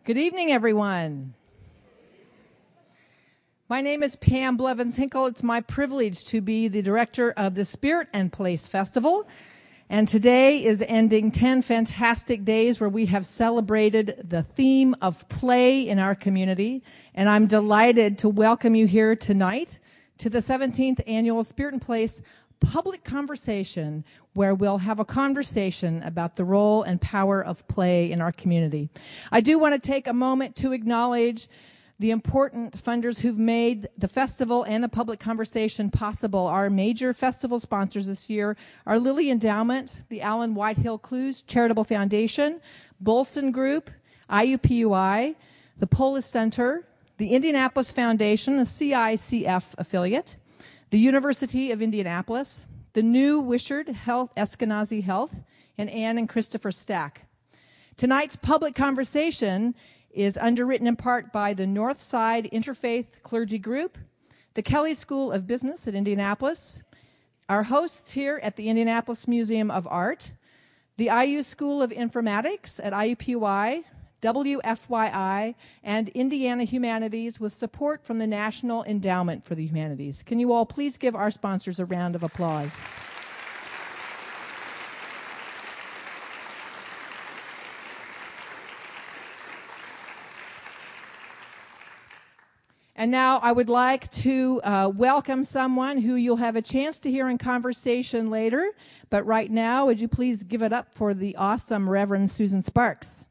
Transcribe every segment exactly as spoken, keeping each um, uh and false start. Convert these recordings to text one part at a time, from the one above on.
Good evening, everyone. My name is Pam Blevins-Hinkle. It's my privilege to be the director of the Spirit and Place Festival. And today is ending ten fantastic days where we have celebrated the theme of play in our community. And I'm delighted to welcome you here tonight to the seventeenth Annual Spirit and Place Public Conversation, where we'll have a conversation about the role and power of play in our community. I do want to take a moment to acknowledge the important funders who've made the festival and the public conversation possible. Our major festival sponsors this year are Lilly Endowment, the Allen Whitehill Clues Charitable Foundation, Bolson Group, I U P U I, the Polis Center, the Indianapolis Foundation, a C I C F affiliate, the University of Indianapolis, the New Wishard Health, Eskenazi Health, and Ann and Christopher Stack. Tonight's public conversation is underwritten in part by the Northside Interfaith Clergy Group, the Kelley School of Business at Indianapolis, our hosts here at the Indianapolis Museum of Art, the I U School of Informatics at I U P U I, W F Y I, and Indiana Humanities with support from the National Endowment for the Humanities. Can you all please give our sponsors a round of applause? And now I would like to uh, welcome someone who you'll have a chance to hear in conversation later. But right now, would you please give it up for the awesome Reverend Susan Sparks.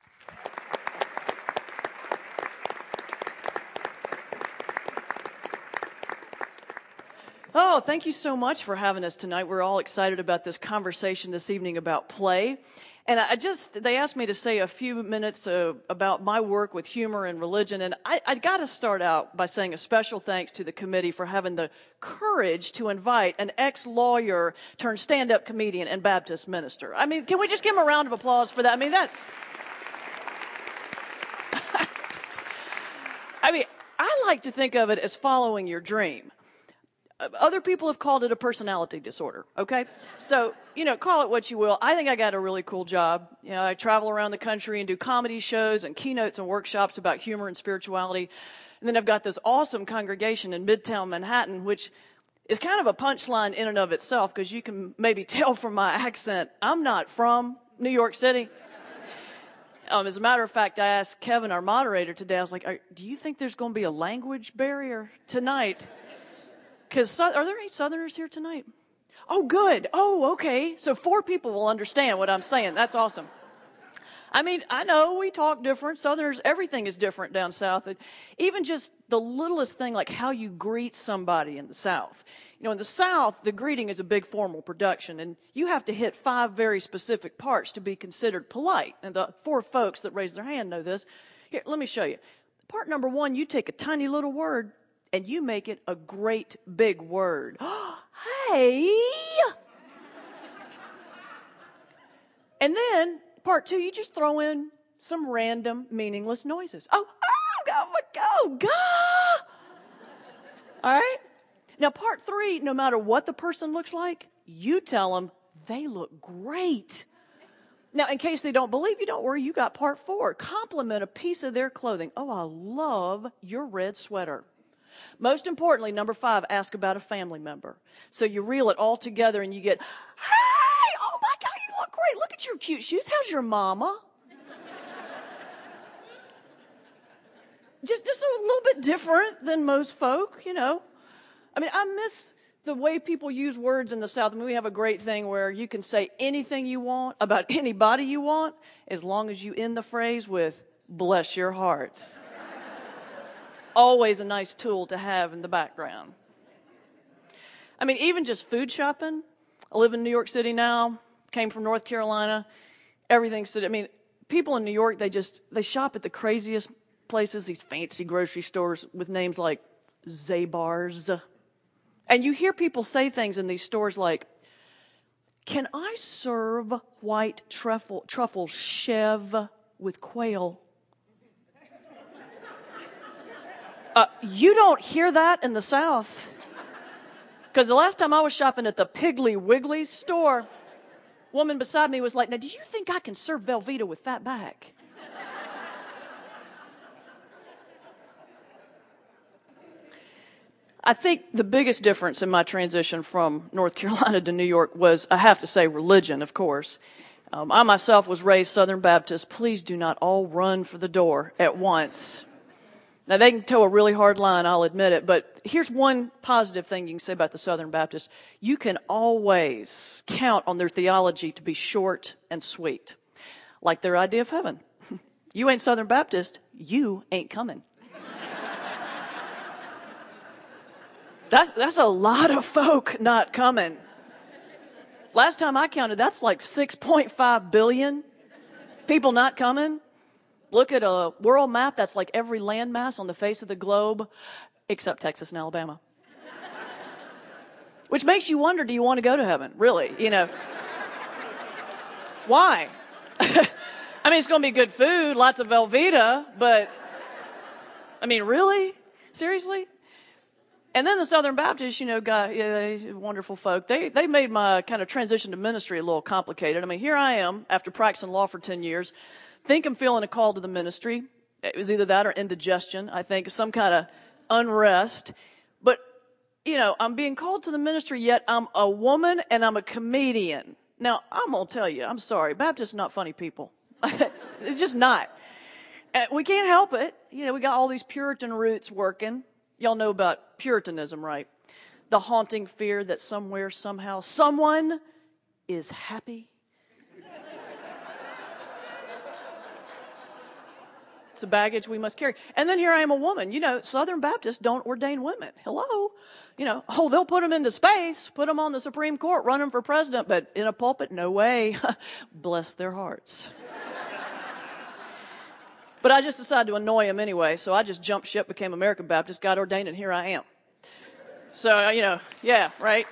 Oh, thank you so much for having us tonight. We're all excited about this conversation this evening about play. And I just, they asked me to say a few minutes uh, about my work with humor and religion. And I, I got to start out by saying a special thanks to the committee for having the courage to invite an ex-lawyer turned stand-up comedian and Baptist minister. I mean, can we just give him a round of applause for that? I mean, that. I mean, I like to think of it as following your dream. Other people have called it a personality disorder, okay? So, you know, call it what you will. I think I got a really cool job. You know, I travel around the country and do comedy shows and keynotes and workshops about humor and spirituality. And then I've got this awesome congregation in Midtown Manhattan, which is kind of a punchline in and of itself, because you can maybe tell from my accent, I'm not from New York City. Um, as a matter of fact, I asked Kevin, our moderator today, I was like, do you think there's going to be a language barrier tonight? Because are there any Southerners here tonight? Oh, good. Oh, okay. So four people will understand what I'm saying. That's awesome. I mean, I know we talk different. Southerners, everything is different down south. And even just the littlest thing, like how you greet somebody in the South. You know, in the South, the greeting is a big formal production, and you have to hit five very specific parts to be considered polite. And the four folks that raised their hand know this. Here, let me show you. Part number one, you take a tiny little word, and you make it a great big word. Hey! And then, part two, you just throw in some random, meaningless noises. Oh, oh, go, go, go! All right? Now, part three, no matter what the person looks like, you tell them they look great. Now, in case they don't believe you, don't worry, you got part four. Compliment a piece of their clothing. Oh, I love your red sweater. Most importantly, number five, ask about a family member. So you reel it all together and you get, hey, oh my God, you look great. Look at your cute shoes. How's your mama? just, just a little bit different than most folk, you know. I mean, I miss the way people use words in the South. I mean, we have a great thing where you can say anything you want about anybody you want, as long as you end the phrase with, bless your hearts. Always a nice tool to have in the background. I mean, even just food shopping. I live in New York City now, came from North Carolina. Everything's, I mean, people in New York, they just, they shop at the craziest places, these fancy grocery stores with names like Zabar's. And you hear people say things in these stores like, can I serve white truffle, truffle chev with quail? Uh, you don't hear that in the South. Because the last time I was shopping at the Piggly Wiggly store, woman beside me was like, now, do you think I can serve Velveeta with fat back? I think the biggest difference in my transition from North Carolina to New York was, I have to say, religion, of course. Um, I myself was raised Southern Baptist. Please do not all run for the door at once. Now, they can toe a really hard line, I'll admit it, but here's one positive thing you can say about the Southern Baptists. You can always count on their theology to be short and sweet, like their idea of heaven. You ain't Southern Baptist, you ain't coming. That's, that's a lot of folk not coming. Last time I counted, that's like six point five billion people not coming. Look at a world map, that's like every landmass on the face of the globe, except Texas and Alabama. Which makes you wonder, do you want to go to heaven? Really, you know. Why? I mean, it's going to be good food, lots of Velveeta, but, I mean, really? Seriously? And then the Southern Baptists, you know, got yeah, wonderful folk. They they made my kind of transition to ministry a little complicated. I mean, here I am, after practicing law for ten years, think I'm feeling a call to the ministry. It was either that or indigestion, I think, some kind of unrest. But, you know, I'm being called to the ministry, yet I'm a woman and I'm a comedian. Now, I'm going to tell you, I'm sorry, Baptists are not funny people. It's just not. Uh, we can't help it. You know, we got all these Puritan roots working. Y'all know about Puritanism, right? The haunting fear that somewhere, somehow, someone is happy. It's a baggage we must carry. And then here I am, a woman. You know, Southern Baptists don't ordain women. Hello? You know, oh, they'll put them into space, put them on the Supreme Court, run them for president, but in a pulpit, no way. Bless their hearts. But I just decided to annoy him anyway, so I just jumped ship, became American Baptist, got ordained, and here I am. So, you know, yeah, right?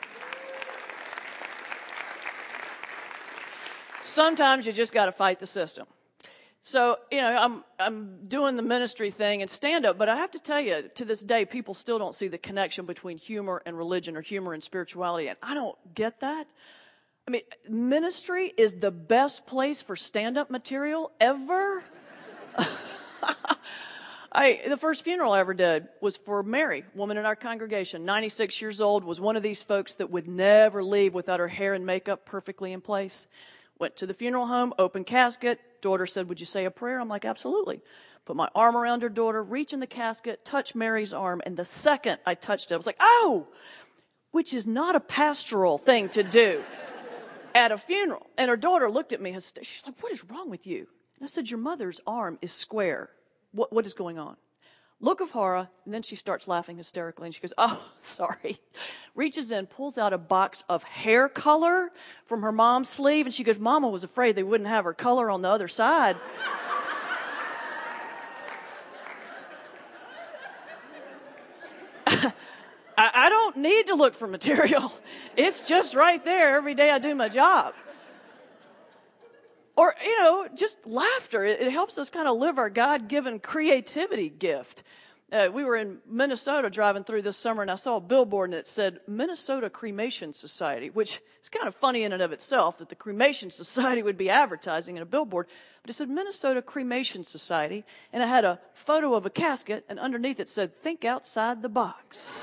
Sometimes you just got to fight the system. So, you know, I'm I'm doing the ministry thing and stand-up, but I have to tell you, to this day, people still don't see the connection between humor and religion or humor and spirituality, and I don't get that. I mean, ministry is the best place for stand-up material ever. I, the first funeral I ever did was for Mary, woman in our congregation, ninety-six years old, was one of these folks that would never leave without her hair and makeup perfectly in place. Went to the funeral home, open casket. Daughter said, would you say a prayer? I'm like, absolutely. Put my arm around her daughter, reach in the casket, touch Mary's arm, and the second I touched it, I was like, oh, which is not a pastoral thing to do at a funeral. And her daughter looked at me, she's like, what is wrong with you? And I said, your mother's arm is square. What, what is going on? Look of horror, and then she starts laughing hysterically, and she goes, oh, sorry. Reaches in, pulls out a box of hair color from her mom's sleeve, and she goes, Mama was afraid they wouldn't have her color on the other side. I, I don't need to look for material. It's just right there every day I do my job. Or, you know, just laughter. It, it helps us kind of live our God-given creativity gift. Uh, we were in Minnesota driving through this summer, and I saw a billboard that said Minnesota Cremation Society, which is kind of funny in and of itself that the Cremation Society would be advertising in a billboard. But it said Minnesota Cremation Society, and it had a photo of a casket, and underneath it said, think outside the box.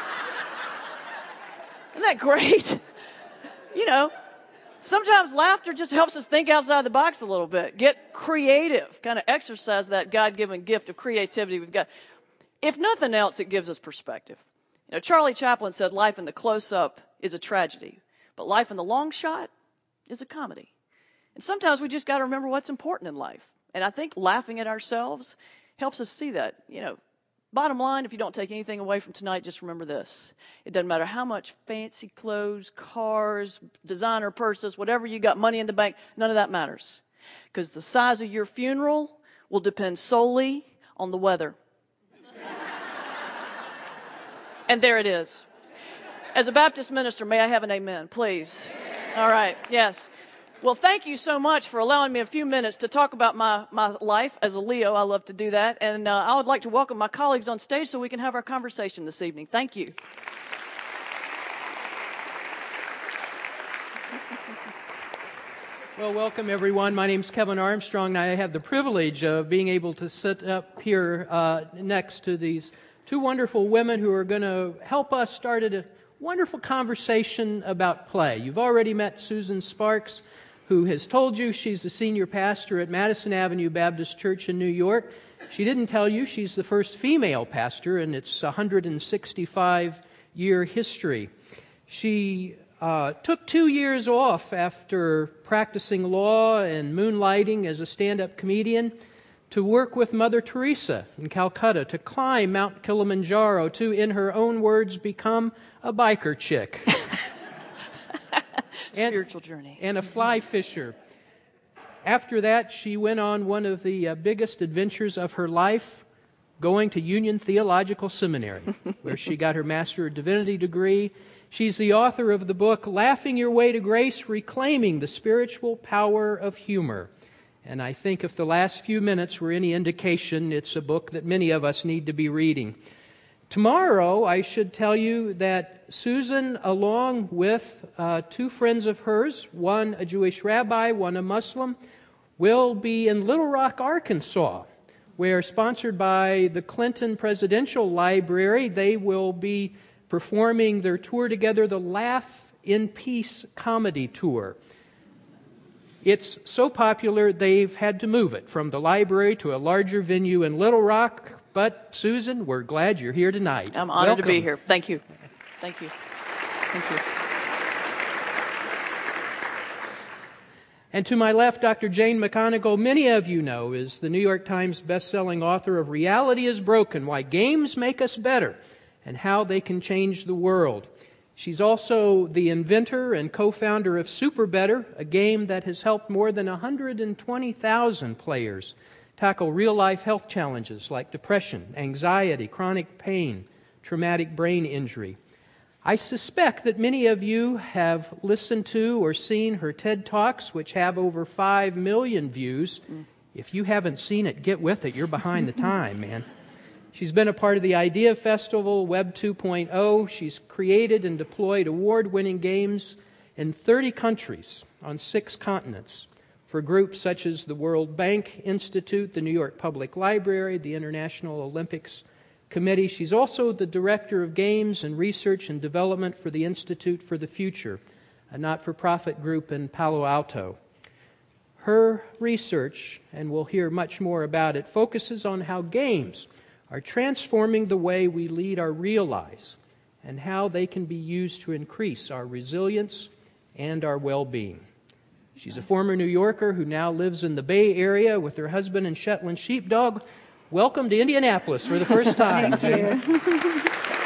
Isn't that great? You know. Sometimes laughter just helps us think outside the box a little bit, get creative, kind of exercise that God-given gift of creativity we've got. If nothing else, it gives us perspective. You know, Charlie Chaplin said life in the close-up is a tragedy, but life in the long shot is a comedy. And sometimes we just got to remember what's important in life. And I think laughing at ourselves helps us see that. You know, bottom line, if you don't take anything away from tonight, just remember this. It doesn't matter how much fancy clothes, cars, designer purses, whatever you got, money in the bank, none of that matters. Because the size of your funeral will depend solely on the weather. And there it is. As a Baptist minister, may I have an amen, please? All right, yes. Well, thank you so much for allowing me a few minutes to talk about my, my life as a Leo. I love to do that. And uh, I would like to welcome my colleagues on stage so we can have our conversation this evening. Thank you. Well, welcome, everyone. My name's Kevin Armstrong, and I have the privilege of being able to sit up here uh, next to these two wonderful women who are going to help us start a wonderful conversation about play. You've already met Susan Sparks, who has told you she's the senior pastor at Madison Avenue Baptist Church in New York. She didn't tell you she's the first female pastor in its one hundred sixty-five year history. She uh, took two years off after practicing law and moonlighting as a stand-up comedian to work with Mother Teresa in Calcutta, to climb Mount Kilimanjaro, to, in her own words, become a biker chick. Spiritual journey. And a fly fisher. After that, she went on one of the uh, biggest adventures of her life, going to Union Theological Seminary, where she got her Master of Divinity degree. She's the author of the book, Laughing Your Way to Grace, Reclaiming the Spiritual Power of Humor. And I think if the last few minutes were any indication, it's a book that many of us need to be reading. Tomorrow, I should tell you that Susan, along with uh, two friends of hers, one a Jewish rabbi, one a Muslim, will be in Little Rock, Arkansas, where, sponsored by the Clinton Presidential Library, they will be performing their tour together, the Laugh in Peace Comedy Tour. It's so popular they've had to move it from the library to a larger venue in Little Rock. But, Susan, we're glad you're here tonight. I'm honored Welcome. to be here. Thank you. Thank you. Thank you. And to my left, Doctor Jane McConigal, many of you know, is the New York Times best-selling author of Reality is Broken, Why Games Make Us Better, and How They Can Change the World. She's also the inventor and co-founder of Super Better, a game that has helped more than one hundred twenty thousand players tackle real-life health challenges like depression, anxiety, chronic pain, traumatic brain injury. I suspect that many of you have listened to or seen her TED Talks, which have over five million views. Mm. If you haven't seen it, get with it. You're behind the time, man. She's been a part of the Idea Festival, Web two point oh. She's created and deployed award-winning games in thirty countries on six continents for groups such as the World Bank Institute, the New York Public Library, the International Olympics Committee. She's also the Director of Games and Research and Development for the Institute for the Future, a not-for-profit group in Palo Alto. Her research, and we'll hear much more about it, focuses on how games are transforming the way we lead our real lives and how they can be used to increase our resilience and our well-being. She's a former New Yorker who now lives in the Bay Area with her husband and Shetland sheepdog. Welcome to Indianapolis for the first time. Thank you.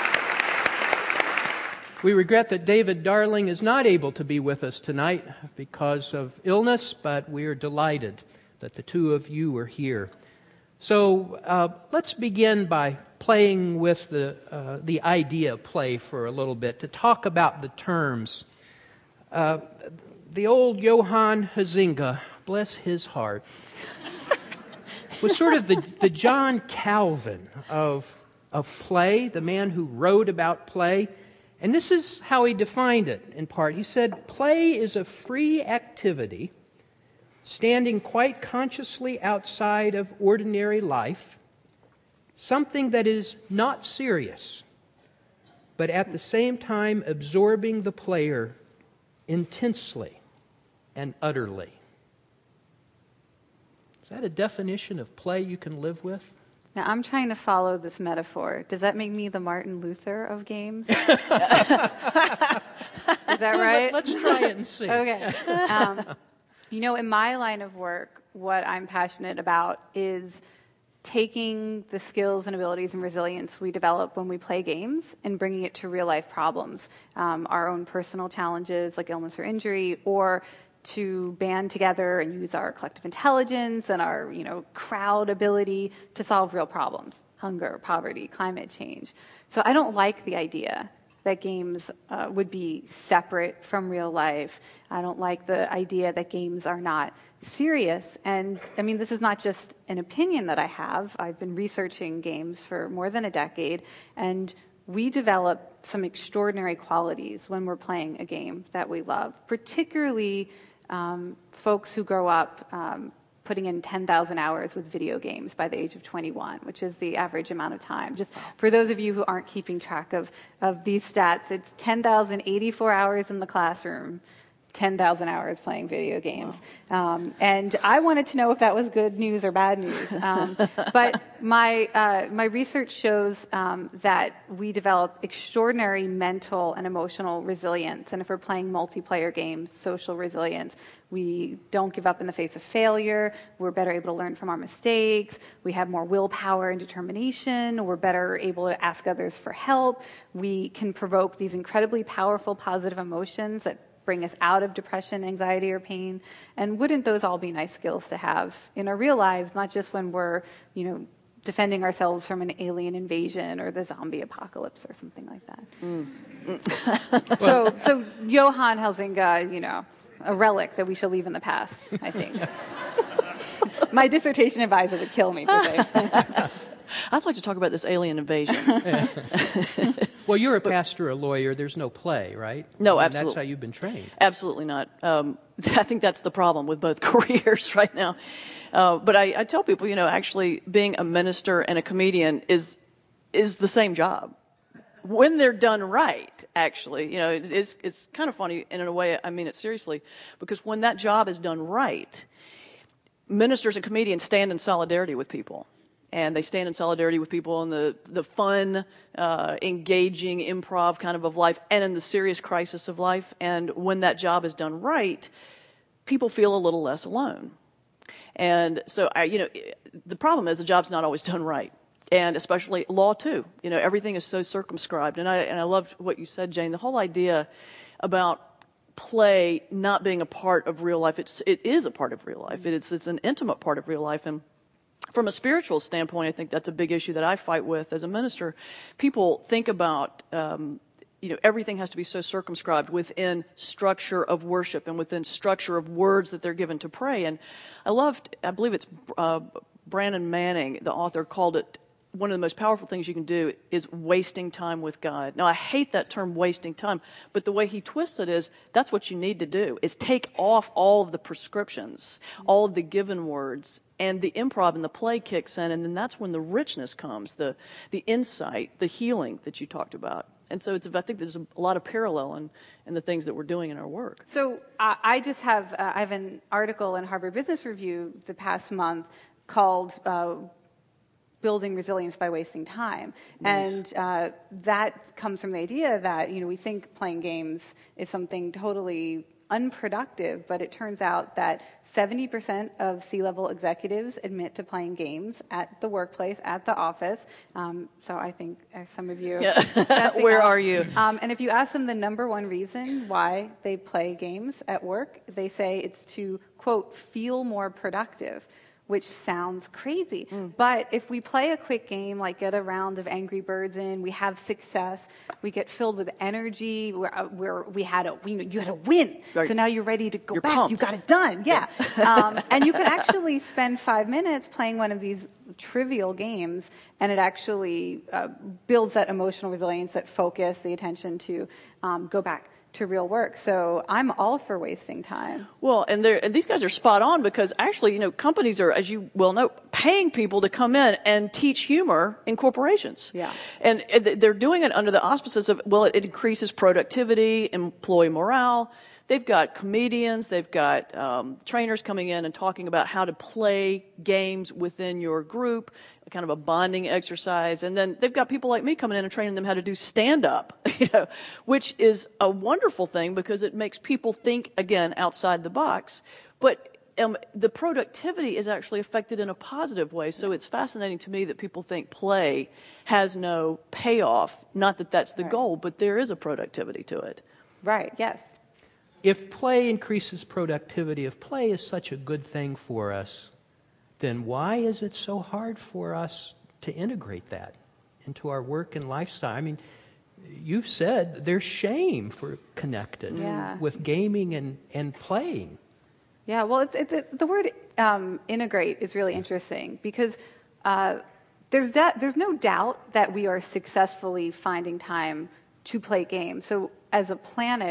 We regret that David Darling is not able to be with us tonight because of illness, but we are delighted that the two of you are here. So uh, let's begin by playing with the uh, the idea play for a little bit to talk about the terms. Uh, the old Johann Huizinga, bless his heart, was sort of the, the John Calvin of of play, the man who wrote about play. And this is how he defined it in part. He said, play is a free activity standing quite consciously outside of ordinary life, something that is not serious, but at the same time absorbing the player intensely and utterly. Is that a definition of play you can live with? Now, I'm trying to follow this metaphor. Does that make me the Martin Luther of games? Is that right? Let's try it and see. Okay. Um, you know, in my line of work, what I'm passionate about is taking the skills and abilities and resilience we develop when we play games and bringing it to real-life problems, um, our own personal challenges like illness or injury, or to band together and use our collective intelligence and our, you know, crowd ability to solve real problems, hunger, poverty, climate change. So I don't like the idea that games uh, would be separate from real life. I don't like the idea that games are not serious. And I mean, this is not just an opinion that I have. I've been researching games for more than a decade, and we develop some extraordinary qualities when we're playing a game that we love, particularly um, folks who grow up um, putting in ten thousand hours with video games by the age of twenty-one, which is the average amount of time. Just for those of you who aren't keeping track of, of these stats, it's ten thousand eighty-four hours in the classroom, ten thousand hours playing video games. Wow. Um, and I wanted to know if that was good news or bad news. Um, but my uh, my research shows um, that we develop extraordinary mental and emotional resilience. And if we're playing multiplayer games, social resilience, we don't give up in the face of failure. We're better able to learn from our mistakes. We have more willpower and determination. We're better able to ask others for help. We can provoke these incredibly powerful positive emotions that bring us out of depression, anxiety, or pain. And wouldn't those all be nice skills to have in our real lives, not just when we're, you know, defending ourselves from an alien invasion or the zombie apocalypse or something like that. Mm. so, so Johann Huizinga, you know, a relic that we shall leave in the past, I think. My dissertation advisor would kill me for saying. I'd like to talk about this alien invasion. Well, you're a pastor, a lawyer. There's no play, right? No, I mean, absolutely. That's how you've been trained. Absolutely not. Um, I think that's the problem with both careers right now. Uh, but I, I tell people, you know, actually being a minister and a comedian is is the same job when they're done right. Actually, you know, it, it's it's kind of funny, and in a way, I mean it seriously, because when that job is done right, ministers and comedians stand in solidarity with people. And they stand in solidarity with people in the, the fun, uh, engaging, improv kind of of life and in the serious crisis of life. And when that job is done right, people feel a little less alone. And so, I, you know, the problem is the job's not always done right. And especially law, too. You know, everything is so circumscribed. And I, and I loved what you said, Jane, the whole idea about play not being a part of real life. It's, it is a part of real life. It's, it's an intimate part of real life. And from a spiritual standpoint, I think that's a big issue that I fight with as a minister. People think about, um, you know, everything has to be so circumscribed within structure of worship and within structure of words that they're given to pray. And I loved, I believe it's uh, Brandon Manning, the author, called it, one of the most powerful things you can do is wasting time with God. Now, I hate that term, wasting time, but the way he twists it is that's what you need to do, is take off all of the prescriptions, all of the given words, and the improv and the play kicks in, and then that's when the richness comes, the the insight, the healing that you talked about. And so it's, I think there's a lot of parallel in, in the things that we're doing in our work. So uh, I just have, uh, I have an article in Harvard Business Review the past month called uh, Building Resilience by Wasting Time. Nice. And uh, that comes from the idea that, you know, we think playing games is something totally unproductive, but it turns out that seventy percent of C-level executives admit to playing games at the workplace, at the office. Um, so I think uh, some of you... Yeah. Where out. are you? Um, and if you ask them the number one reason why they play games at work, they say it's to, quote, feel more productive, which sounds crazy. Mm. But if we play a quick game, like get a round of Angry Birds in, we have success, we get filled with energy, where, where we had a, we, you had a win. Right. So now you're ready to go you're back. Pumped. You got it done. Yeah. yeah. um, and you can actually spend five minutes playing one of these trivial games, and it actually uh, builds that emotional resilience, that focus, the attention to um, go back to real work. So I'm all for wasting time. Well, and, and these guys are spot on, because actually, you know, companies are, as you well know, paying people to come in and teach humor in corporations. Yeah. And they're doing it under the auspices of, well, it increases productivity, employee morale. They've got comedians, they've got um, trainers coming in and talking about how to play games within your group, kind of a bonding exercise. And then they've got people like me coming in and training them how to do stand-up, you know, which is a wonderful thing because it makes people think, again, outside the box. But um, the productivity is actually affected in a positive way. So it's fascinating to me that people think play has no payoff. Not that that's the right. goal, but there is a productivity to it. Right, yes. If play increases productivity, if play is such a good thing for us, then why is it so hard for us to integrate that into our work and lifestyle? I mean, you've said there's shame for connected yeah. with gaming and, and playing. Yeah, well, it's it's it, the word um, integrate is really interesting because uh, there's that there's no doubt that we are successfully finding time to play games. So as a planet,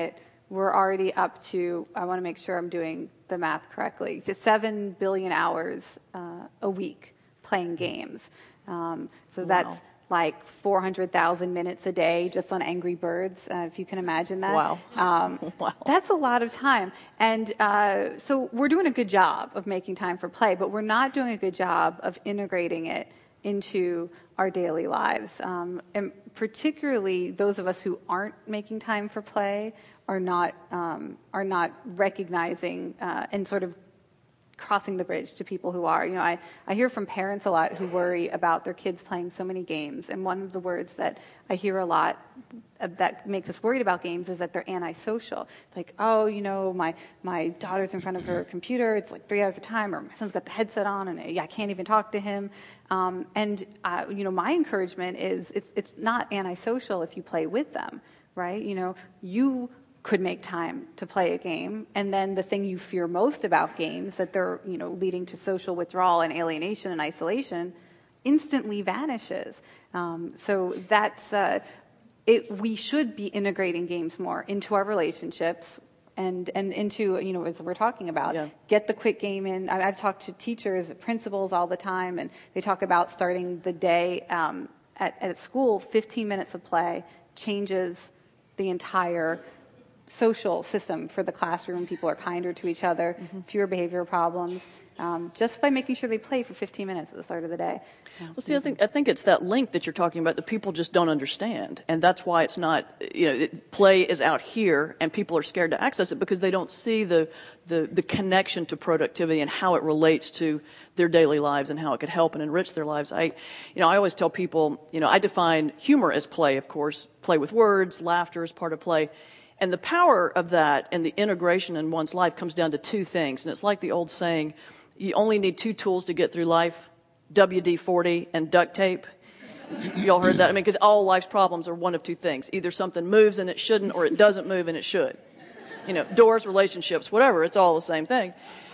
we're already up to, I want to make sure I'm doing the math correctly, it's seven billion hours uh, a week playing games. Um, so Wow. that's like four hundred thousand minutes a day just on Angry Birds, uh, if you can imagine that. Wow. Um, Wow. That's a lot of time. And uh, so we're doing a good job of making time for play, but we're not doing a good job of integrating it into our daily lives. Um, and particularly those of us who aren't making time for play are not um, are not recognizing uh, and sort of crossing the bridge to people who are. You know, I, I hear from parents a lot who worry about their kids playing so many games, and one of the words that I hear a lot that makes us worried about games is that they're antisocial. Like, oh, you know, my my daughter's in front of her computer, it's like three hours a time, or my son's got the headset on, and I can't even talk to him. Um, and, uh, you know, my encouragement is it's it's not antisocial if you play with them, right? You know, you could make time to play a game, and then the thing you fear most about games, that they're, you know, leading to social withdrawal and alienation and isolation, instantly vanishes. Um, so that's uh, it. We should be integrating games more into our relationships and and into, you know, as we're talking about, Yeah. get the quick game in. I, I've talked to teachers, principals all the time, and they talk about starting the day um, at at school. fifteen minutes of play changes the entire social system for the classroom. People are kinder to each other, mm-hmm. fewer behavioral problems, um, just by making sure they play for fifteen minutes at the start of the day. Well, see, I think I think it's that link that you're talking about that people just don't understand, and that's why it's not. You know, it, play is out here, and people are scared to access it because they don't see the the the connection to productivity and how it relates to their daily lives and how it could help and enrich their lives. I, you know, I always tell people, you know, I define humor as play, of course, play with words, laughter is part of play. And the power of that and the integration in one's life comes down to two things. And it's like the old saying, you only need two tools to get through life, W D forty and duct tape. You all heard that? I mean, because all life's problems are one of two things. Either something moves and it shouldn't, or it doesn't move and it should. You know, doors, relationships, whatever, it's all the same thing.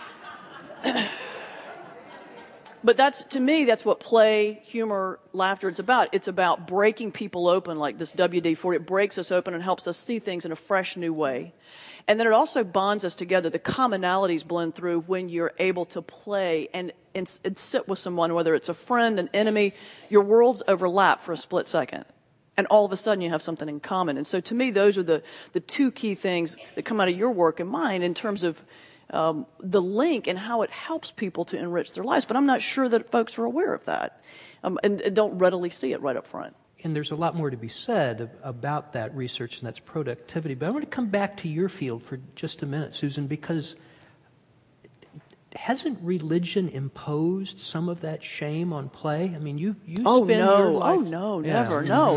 But that's, to me, that's what play, humor, laughter, it's about. It's about breaking people open like this W D forty. It breaks us open and helps us see things in a fresh new way. And then it also bonds us together. The commonalities blend through when you're able to play and, and, and sit with someone, whether it's a friend, an enemy. Your worlds overlap for a split second. And all of a sudden you have something in common. And so to me, those are the, the two key things that come out of your work and mine in terms of Um, the link and how it helps people to enrich their lives. But I'm not sure that folks are aware of that um, and, and don't readily see it right up front. And there's a lot more to be said about that research, and that's productivity. But I want to come back to your field for just a minute, Susan, because hasn't religion imposed some of that shame on play? I mean, you, you oh, spend no. your life... Oh, no, yeah. never, no.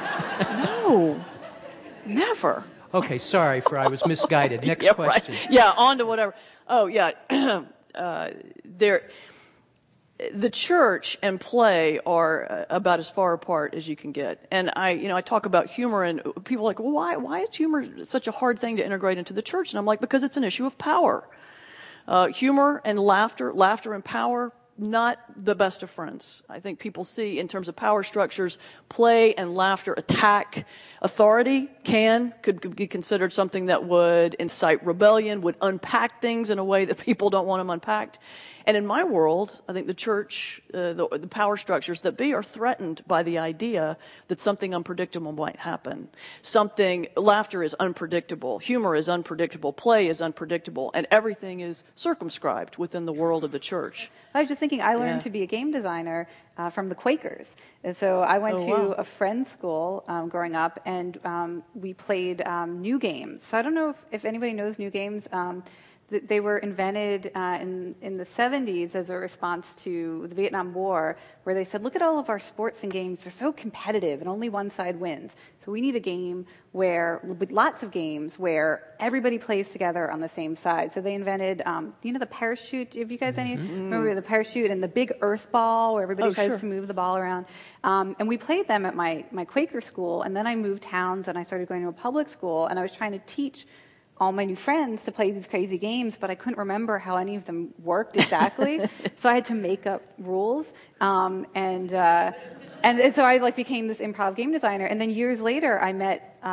No, never. Okay, sorry for I was misguided. Next yeah, question. Right. Yeah, on to whatever. Oh, yeah. uh, there, the church and play are about as far apart as you can get. And I, you know, I talk about humor, and people are like, well, why, why is humor such a hard thing to integrate into the church? And I'm like, because it's an issue of power. Uh, humor and laughter, laughter and power, not the best of friends. I think people see in terms of power structures, play and laughter attack authority can, could, could be considered something that would incite rebellion, would unpack things in a way that people don't want them unpacked. And in my world, I think the church, uh, the, the power structures that be are threatened by the idea that something unpredictable might happen. Something, laughter is unpredictable, humor is unpredictable, play is unpredictable, and everything is circumscribed within the world of the church. I was just thinking, I learned Yeah. to be a game designer uh, from the Quakers. And so I went Oh, to wow. a friend's school um, growing up, and um, we played um, New Games. So I don't know if, if anybody knows New Games. Um, th- they were invented uh, in, in the seventies as a response to the Vietnam War, where they said, look at all of our sports and games. They're so competitive, and only one side wins. So we need a game where, with lots of games, where everybody plays together on the same side. So they invented, um, you know, the parachute. Have you guys any remember the parachute and the big earth ball where everybody Oh, tries sure. to move the ball around? Um, and we played them at my, my Quaker school. And then I moved towns and I started going to a public school. And I was trying to teach all my new friends to play these crazy games, but I couldn't remember how any of them worked exactly. So I had to make up rules. Um, and, uh, and and so I like became this improv game designer. And then years later, I met um,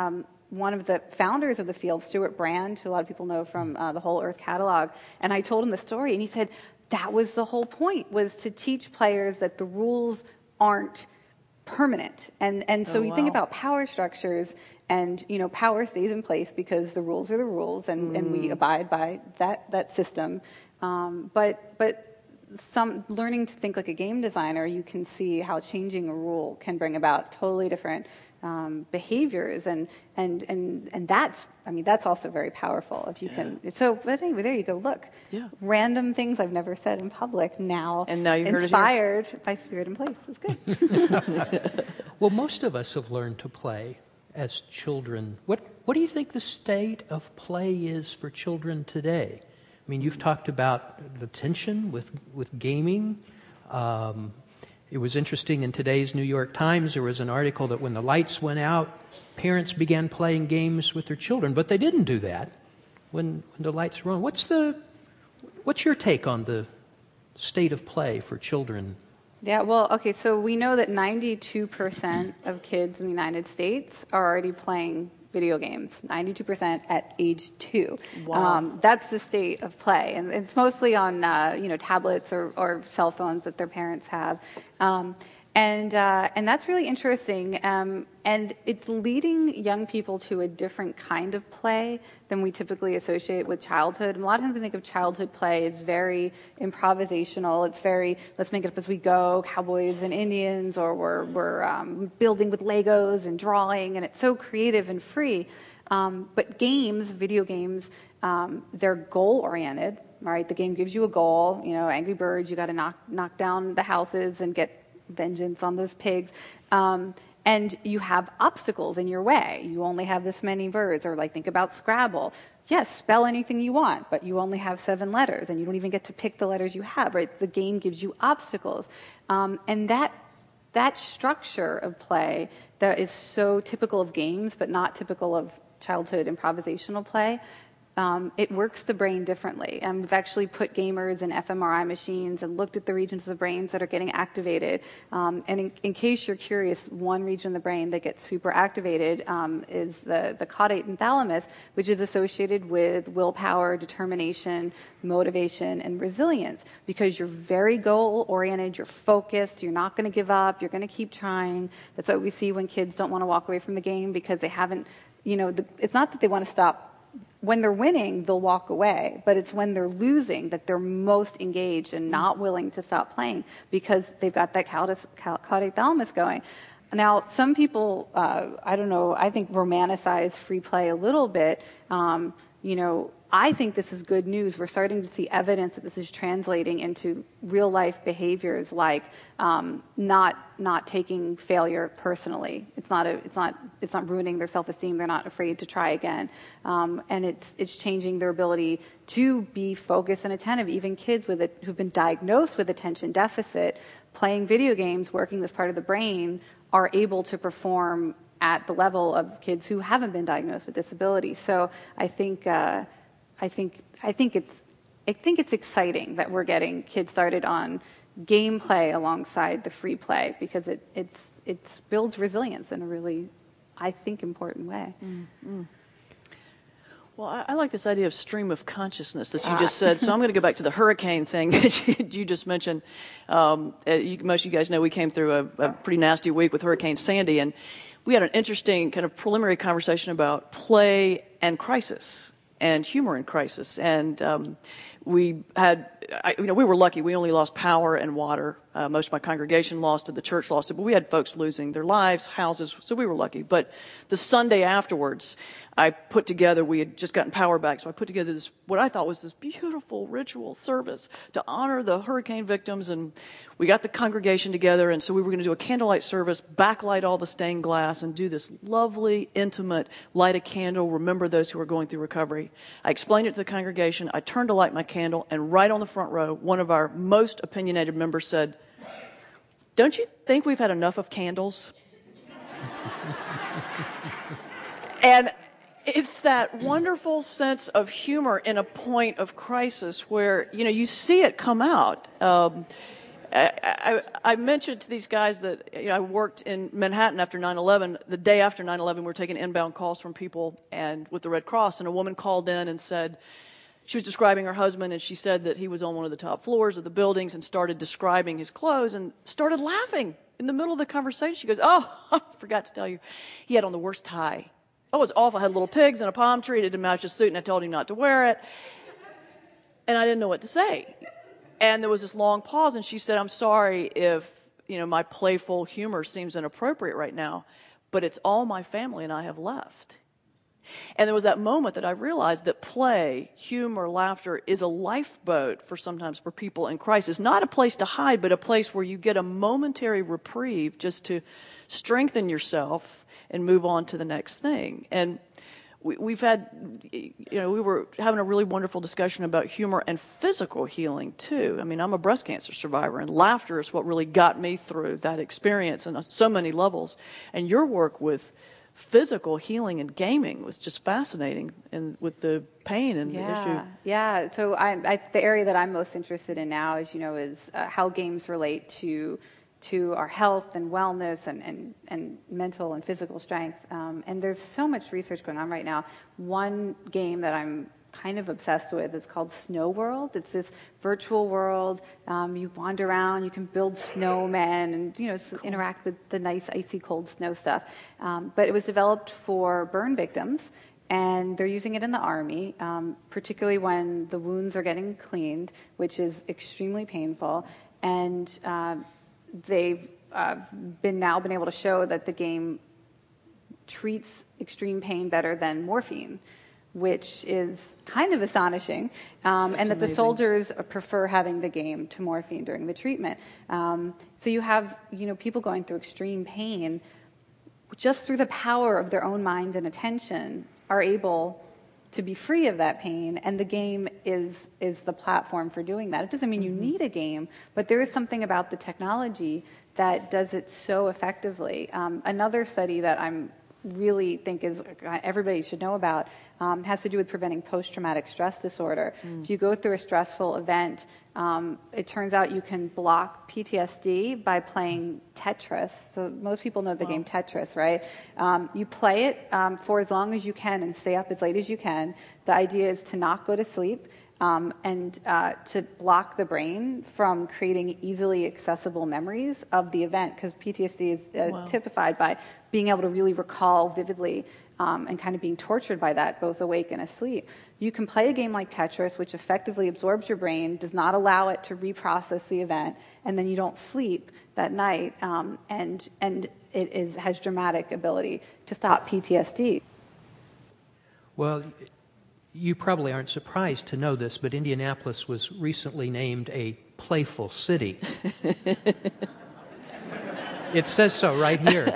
one of the founders of the field, Stuart Brand, who a lot of people know from uh, the Whole Earth catalog, and I told him the story, and he said that was the whole point, was to teach players that the rules aren't permanent. And and so oh, you wow. think about power structures, and you know power stays in place because the rules are the rules, and, mm. and we abide by that that system. Um, but but some learning to think like a game designer, you can see how changing a rule can bring about totally different um, behaviors, and and and and that's I mean that's also very powerful if you yeah. can. So but anyway, there you go. Look, yeah. random things I've never said in public now, and now you've inspired heard it here. by Spirit and Place. It's good. Well, most of us have learned to play as children. What what do you think the state of play is for children today? I mean, you've talked about the tension with with gaming. Um, it was interesting in today's New York Times, there was an article that when the lights went out, parents began playing games with their children, but they didn't do that when, when the lights were on. What's the what's your take on the state of play for children? Yeah, well, okay, so we know that ninety-two percent of kids in the United States are already playing video games, ninety-two percent at age two. Wow. Um, that's the state of play. And it's mostly on, uh, you know, tablets or, or cell phones that their parents have. Um, and uh, and that's really interesting. Um, and it's leading young people to a different kind of play than we typically associate with childhood. And a lot of times we think of childhood play as very improvisational. It's very, let's make it up as we go, cowboys and Indians, or we're, we're um, building with Legos and drawing, and it's so creative and free. Um, but games, video games, um, they're goal-oriented, right? The game gives you a goal. You know, Angry Birds, you got to knock knock down the houses and get vengeance on those pigs. Um, and you have obstacles in your way. You only have this many birds. Or like think about Scrabble. Yes, spell anything you want, but you only have seven letters, and you don't even get to pick the letters you have, right? The game gives you obstacles. Um, and that that structure of play that is so typical of games, but not typical of childhood improvisational play, Um, it works the brain differently. And we've actually put gamers in f M R I machines and looked at the regions of the brains that are getting activated. Um, and in, in case you're curious, one region of the brain that gets super activated um, is the, the caudate and thalamus, which is associated with willpower, determination, motivation, and resilience. Because you're very goal-oriented, you're focused, you're not going to give up, you're going to keep trying. That's what we see when kids don't want to walk away from the game because they haven't, you know, the, it's not that they want to stop. When they're winning, they'll walk away, but it's when they're losing that they're most engaged and not willing to stop playing because they've got that caudate thalamus going. Now, some people, uh, I don't know, I think romanticize free play a little bit. Um, you know, I think this is good news. We're starting to see evidence that this is translating into real life behaviors like um, not not taking failure personally. It's not a, it's not it's not ruining their self-esteem. They're not afraid to try again, um, and it's it's changing their ability to be focused and attentive. Even kids with a, who've been diagnosed with attention deficit, playing video games, working this part of the brain, are able to perform at the level of kids who haven't been diagnosed with disability. So I think. Uh, I think I think it's I think it's exciting that we're getting kids started on gameplay alongside the free play because it it's it builds resilience in a really, I think, important way. Mm-hmm. Well, I, I like this idea of stream of consciousness that you ah. just said. So I'm going to go back to the hurricane thing that you, you just mentioned. Um, you, most of you guys know we came through a, a pretty nasty week with Hurricane Sandy, and we had an interesting kind of preliminary conversation about play and crisis. And humor in crisis. And um, we had, I, you know, we were lucky. We only lost power and water. Uh, most of my congregation lost it. The church lost it. But we had folks losing their lives, houses. So we were lucky. But the Sunday afterwards, I put together, we had just gotten power back. So I put together this, what I thought was this beautiful ritual service to honor the hurricane victims. And we got the congregation together. And so we were going to do a candlelight service, backlight all the stained glass, and do this lovely, intimate, light a candle, remember those who are going through recovery. I explained it to the congregation. I turned to light my candle, and right on the front row, one of our most opinionated members said, "Don't you think we've had enough of candles?" And it's that wonderful sense of humor in a point of crisis where, you know, you see it come out. Um, I, I, I mentioned to these guys that you know, I worked in Manhattan after nine eleven. The day after nine eleven, we were taking inbound calls from people and with the Red Cross, and a woman called in and said, she was describing her husband, and she said that he was on one of the top floors of the buildings and started describing his clothes and started laughing in the middle of the conversation. She goes, oh, I forgot to tell you, he had on the worst tie. Oh, it was awful. I had little pigs and a palm tree. It didn't match his suit, and I told him not to wear it. And I didn't know what to say. And there was this long pause, and she said, I'm sorry if, you know, my playful humor seems inappropriate right now, but it's all my family and I have left. And there was that moment that I realized that play, humor, laughter is a lifeboat for sometimes for people in crisis. Not a place to hide, but a place where you get a momentary reprieve just to strengthen yourself and move on to the next thing. And we, we've had, you know, we were having a really wonderful discussion about humor and physical healing too. I mean, I'm a breast cancer survivor, and laughter is what really got me through that experience on so many levels. And your work with physical healing and gaming was just fascinating, and with the pain and yeah, the issue. Yeah. So I, I, the area that I'm most interested in now, as you know, is uh, how games relate to to our health and wellness and, and, and mental and physical strength. Um, and there's so much research going on right now. One game that I'm kind of obsessed with is called Snow World. It's this virtual world. Um, you wander around, you can build snowmen and, you know, cool. interact with the nice icy cold snow stuff. Um, but it was developed for burn victims, and they're using it in the Army, um, particularly when the wounds are getting cleaned, which is extremely painful. And uh, they've uh, been now been able to show that the game treats extreme pain better than morphine, which is kind of astonishing, um, and that amazing. The soldiers prefer having the game to morphine during the treatment. Um, so you have, you know, people going through extreme pain, just through the power of their own mind and attention, are able to be free of that pain, and the game is is the platform for doing that. It doesn't mean you need a game, but there is something about the technology that does it so effectively. Um, another study that I'm really think is everybody should know about um, has to do with preventing post-traumatic stress disorder. Mm. If you go through a stressful event, um, it turns out you can block P T S D by playing Tetris. So most people know the wow. game Tetris, right? Um, you play it um, for as long as you can and stay up as late as you can. The idea is to not go to sleep. Um, and uh, to block the brain from creating easily accessible memories of the event, because P T S D is uh, wow. typified by being able to really recall vividly um, and kind of being tortured by that, both awake and asleep. You can play a game like Tetris, which effectively absorbs your brain, does not allow it to reprocess the event, and then you don't sleep that night, um, and and it is has dramatic ability to stop P T S D. Well, you probably aren't surprised to know this, but Indianapolis was recently named a playful city. It says so right here.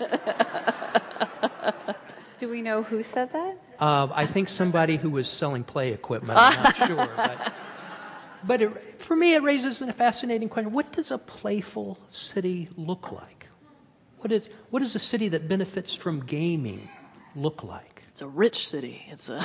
Do we know who said that? Uh, I think somebody who was selling play equipment. I'm not sure. But, but it, for me, it raises a fascinating question. What does a playful city look like? What is what is a city that benefits from gaming look like? It's a rich city. It's a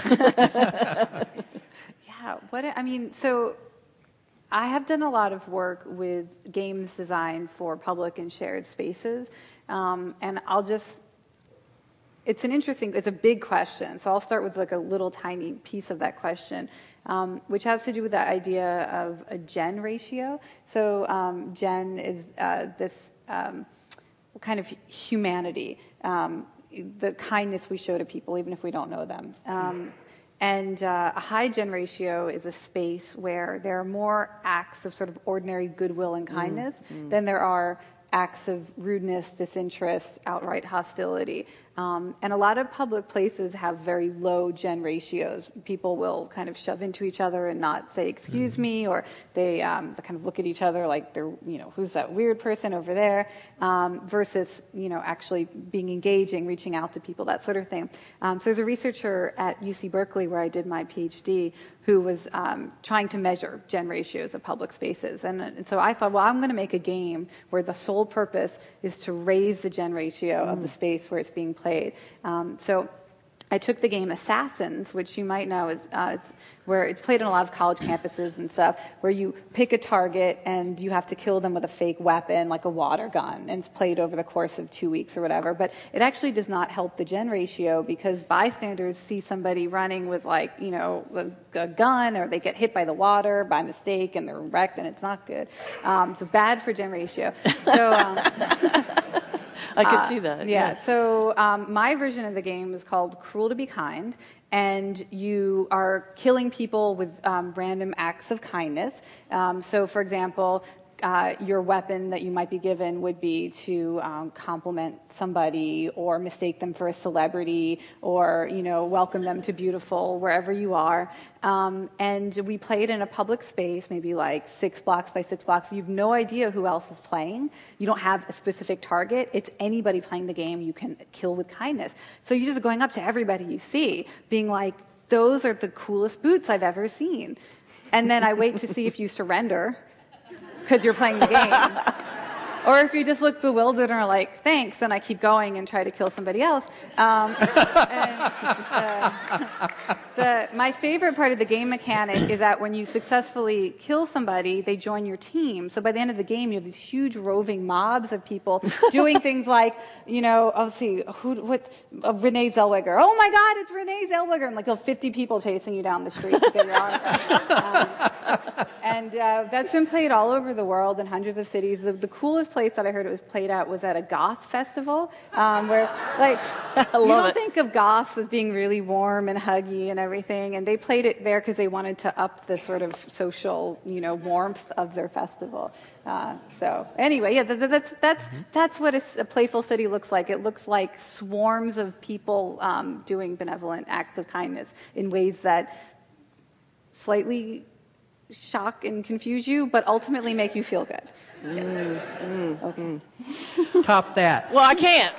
yeah. What I mean, so I have done a lot of work with games designed for public and shared spaces, um, and I'll just. It's an interesting. It's a big question. So I'll start with like a little tiny piece of that question, um, which has to do with that idea of a gen ratio. So um, gen is uh, this um, kind of humanity. Um, the kindness we show to people, even if we don't know them. Um, and uh, a high gen ratio is a space where there are more acts of sort of ordinary goodwill and kindness mm, mm. than there are acts of rudeness, disinterest, outright hostility. Um, and a lot of public places have very low gen ratios. People will kind of shove into each other and not say, excuse mm-hmm. me, or they, um, they kind of look at each other like they're, you know, who's that weird person over there, um, versus, you know, actually being engaging, reaching out to people, that sort of thing. Um, so there's a researcher at U C Berkeley where I did my PhD who was um, trying to measure gen ratios of public spaces. And, and so I thought, well, I'm going to make a game where the sole purpose is to raise the gen ratio mm. of the space where it's being played. Um, so I took the game Assassins, which you might know is uh, it's where it's played on a lot of college campuses and stuff, where you pick a target and you have to kill them with a fake weapon, like a water gun, and it's played over the course of two weeks or whatever. But it actually does not help the gen ratio because bystanders see somebody running with like, you know, a, a gun, or they get hit by the water by mistake and they're wrecked, and it's not good. Um, so bad for gen ratio. So. Um, I can uh, see that. Yeah. yeah. So um, my version of the game is called Cruel to Be Kind, and you are killing people with um, random acts of kindness. Um, so, for example, uh, your weapon that you might be given would be to um, compliment somebody, or mistake them for a celebrity, or you know, welcome them to beautiful wherever you are. Um, and we played in a public space, maybe like six blocks by six blocks. You have no idea who else is playing. You don't have a specific target. It's anybody playing the game you can kill with kindness. So you're just going up to everybody you see, being like, those are the coolest boots I've ever seen. And then I wait to see if you surrender, because you're playing the game. Or if you just look bewildered and are like, thanks, then I keep going and try to kill somebody else. Um, and, uh, the, my favorite part of the game mechanic is that when you successfully kill somebody, they join your team. So by the end of the game, you have these huge roving mobs of people doing things like, you know, I'll see, who, what, uh, Renee Zellweger. Oh my God, it's Renee Zellweger. And like, fifty people chasing you down the street to get your autograph. Um, and uh, that's been played all over the world in hundreds of cities. The, the coolest place that I heard it was played at was at a goth festival, um, where like you don't it. think of goths as being really warm and huggy and everything, and they played it there because they wanted to up the sort of social, you know, warmth of their festival. Uh, so anyway, yeah, that, that's that's mm-hmm. that's what a, a playful city looks like. It looks like swarms of people um, doing benevolent acts of kindness in ways that slightly shock and confuse you, but ultimately make you feel good. Yes. Mm, mm, okay. Mm. Top that. Well, I can't.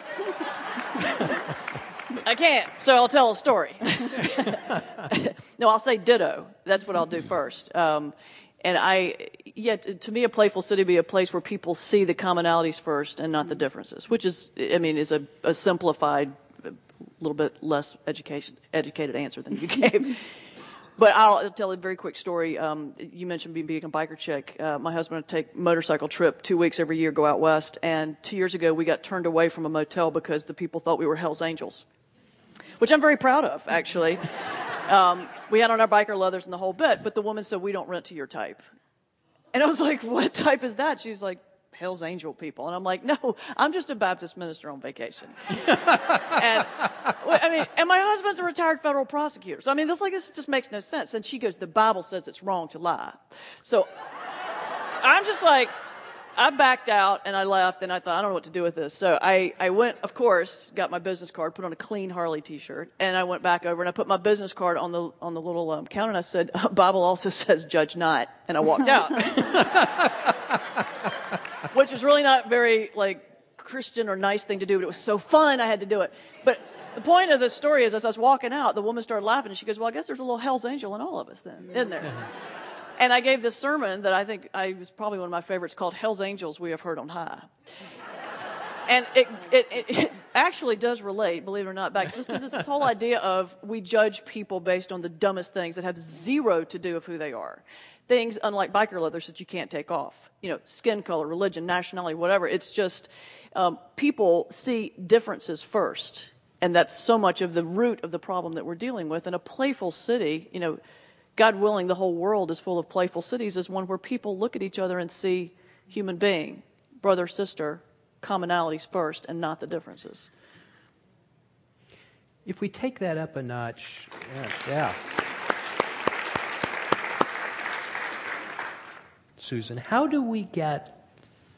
I can't, so I'll tell a story. No, I'll say ditto. That's what I'll do first. Um, and I, yeah, to me, a playful city would be a place where people see the commonalities first and not the differences, which is, I mean, is a, a simplified, a little bit less education, educated answer than you gave. But I'll tell a very quick story. Um, you mentioned me being a biker chick. Uh, my husband would take a motorcycle trip two weeks every year, go out west. And two years ago, we got turned away from a motel because the people thought we were Hell's Angels, which I'm very proud of, actually. Um, we had on our biker leathers and the whole bit, but the woman said, we don't rent to your type. And I was like, what type is that? She's like, Hell's Angel people. And I'm like, no, I'm just a Baptist minister on vacation. and I mean, and my husband's a retired federal prosecutor. So I mean, this like this just makes no sense. And she goes, the Bible says it's wrong to lie. So I'm just like, I backed out and I left and I thought, I don't know what to do with this. So I, I went, of course, got my business card, put on a clean Harley t-shirt, and I went back over and I put my business card on the on the little um, counter, and I said, Bible also says judge not. And I walked out. Which is really not very like Christian or nice thing to do, but it was so fun I had to do it. But the point of this story is, as I was walking out, the woman started laughing and she goes, well, I guess there's a little Hell's Angel in all of us then, isn't there? And I gave this sermon that I think I was probably one of my favorites, called Hell's Angels We Have Heard on High. And it, it, it, it actually does relate, believe it or not, back to this, because it's this whole idea of we judge people based on the dumbest things that have zero to do with who they are. Things unlike biker leathers that you can't take off. You know, skin color, religion, nationality, whatever. It's just um, people see differences first. And that's so much of the root of the problem that we're dealing with. In a playful city, you know, God willing, the whole world is full of playful cities, is one where people look at each other and see human being, brother, sister, commonalities first and not the differences. If we take that up a notch, yeah. yeah. Susan, how do we get,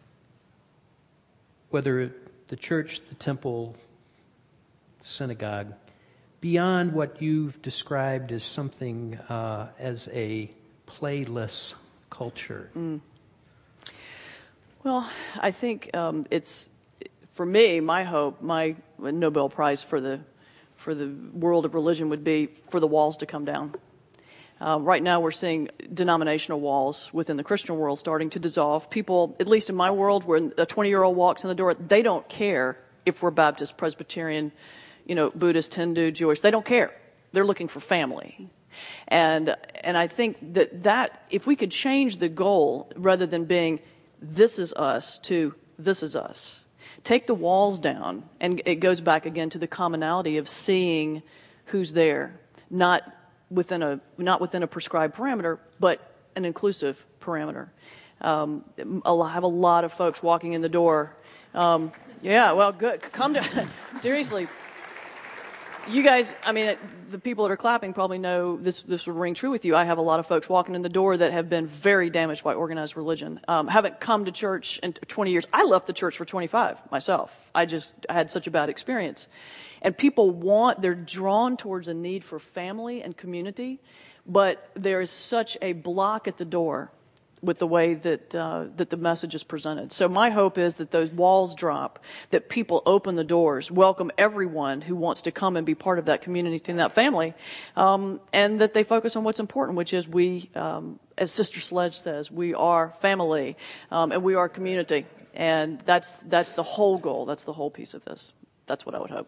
whether the church, the temple, synagogue, beyond what you've described as something uh, as a playless culture? Mm. Well, I think um, it's, for me, my hope, my Nobel Prize for the for the world of religion would be for the walls to come down. Uh, right now we're seeing denominational walls within the Christian world starting to dissolve. People, at least in my world, when a twenty-year-old walks in the door, they don't care if we're Baptist, Presbyterian, you know, Buddhist, Hindu, Jewish. They don't care. They're looking for family. And and I think that, that if we could change the goal rather than being this is us to this is us, take the walls down, and it goes back again to the commonality of seeing who's there, not within a not within a prescribed parameter, but an inclusive parameter. Um, I have a lot of folks walking in the door. Um, yeah, well, good. Come to seriously. You guys, I mean, the people that are clapping probably know this. This would ring true with you. I have a lot of folks walking in the door that have been very damaged by organized religion. Um, haven't come to church in twenty years. I left the church for twenty-five myself. I just I had such a bad experience. And people want, they're drawn towards a need for family and community, but there is such a block at the door with the way that uh, that the message is presented. So my hope is that those walls drop, that people open the doors, welcome everyone who wants to come and be part of that community and that family, um, and that they focus on what's important, which is we, um, as Sister Sledge says, we are family, um, and we are community. And that's that's the whole goal. That's the whole piece of this. That's what I would hope.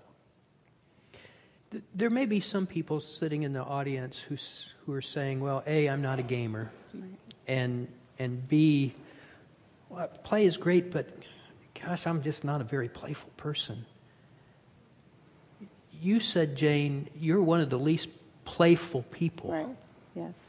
There may be some people sitting in the audience who who are saying, well, A, I'm not a gamer, and and B, well, play is great, but gosh, I'm just not a very playful person. You said, Jane, you're one of the least playful people. Right. Yes.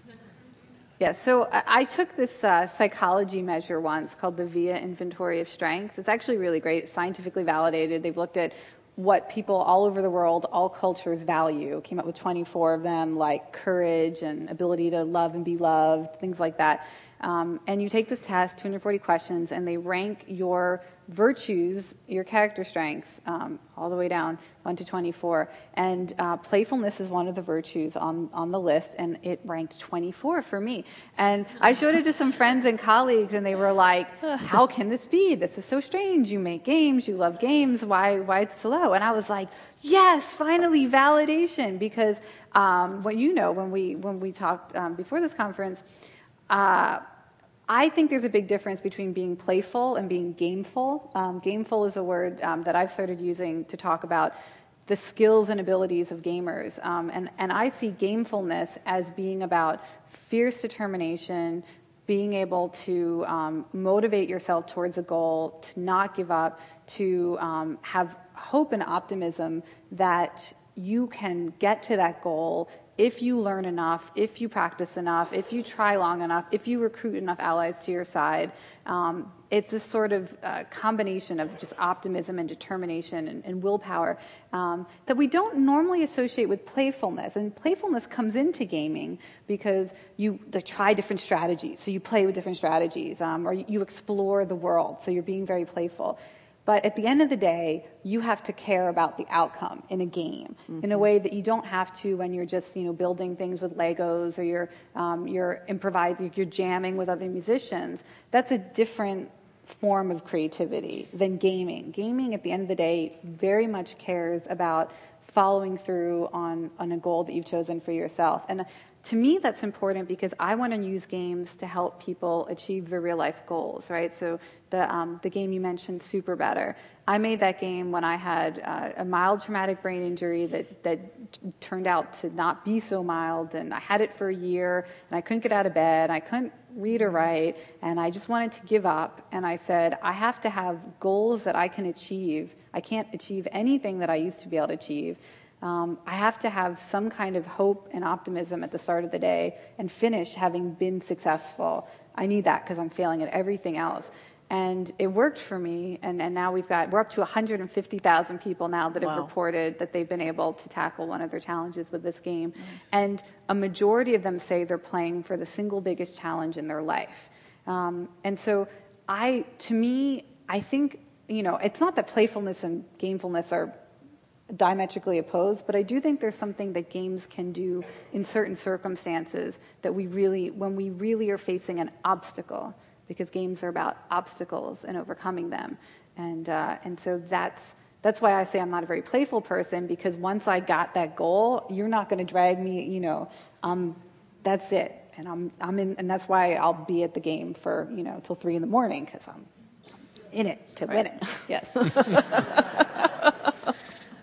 Yes. So I I took this uh, psychology measure once called the V I A Inventory of Strengths. It's actually really great, scientifically validated. They've looked at what people all over the world, all cultures value. Came up with twenty-four of them, like courage and ability to love and be loved, things like that. Um, and you take this test, two hundred forty questions, and they rank your virtues, your character strengths, um, all the way down, one to twenty-four. And uh, playfulness is one of the virtues on, on the list, and it ranked twenty-four for me. And I showed it to some friends and colleagues, and they were like, how can this be? This is so strange. You make games, you love games, why, why it's so low? And I was like, yes, finally, validation. Because um, what you know, when we, when we talked um, before this conference, uh, I think there's a big difference between being playful and being gameful. Um, gameful is a word um, that I've started using to talk about the skills and abilities of gamers. Um, and, and I see gamefulness as being about fierce determination, being able to um, motivate yourself towards a goal, to not give up, to um, have hope and optimism that you can get to that goal if you learn enough, if you practice enough, if you try long enough, if you recruit enough allies to your side. Um, it's a sort of uh, combination of just optimism and determination and, and willpower um, that we don't normally associate with playfulness. And playfulness comes into gaming because you like, try different strategies. So you play with different strategies, um, or you, you explore the world. So you're being very playful. But at the end of the day, you have to care about the outcome in a game mm-hmm. in a way that you don't have to when you're just, you know, building things with Legos or you're um, you're improvising, you're jamming with other musicians. That's a different form of creativity than gaming. Gaming, at the end of the day, very much cares about following through on, on a goal that you've chosen for yourself. And to me, that's important because I want to use games to help people achieve their real life goals, right? So the um, the game you mentioned, Super Better. I made that game when I had uh, a mild traumatic brain injury that, that t- turned out to not be so mild, and I had it for a year, and I couldn't get out of bed, I couldn't read or write, and I just wanted to give up, and I said, I have to have goals that I can achieve. I can't achieve anything that I used to be able to achieve. Um, I have to have some kind of hope and optimism at the start of the day and finish having been successful. I need that because I'm failing at everything else. And it worked for me, and, and now we've got, we're up to one hundred fifty thousand people now that have wow. reported that they've been able to tackle one of their challenges with this game. Nice. And a majority of them say they're playing for the single biggest challenge in their life. Um, and so I, to me, I think, you know, it's not that playfulness and gamefulness are diametrically opposed, but I do think there's something that games can do in certain circumstances that we really, when we really are facing an obstacle, because games are about obstacles and overcoming them. And uh, and so that's that's why I say I'm not a very playful person, because once I got that goal, you're not going to drag me, you know, um, that's it. And I'm I'm in, and that's why I'll be at the game for, you know, till three in the morning, because I'm, I'm in it to right. win it. Yes.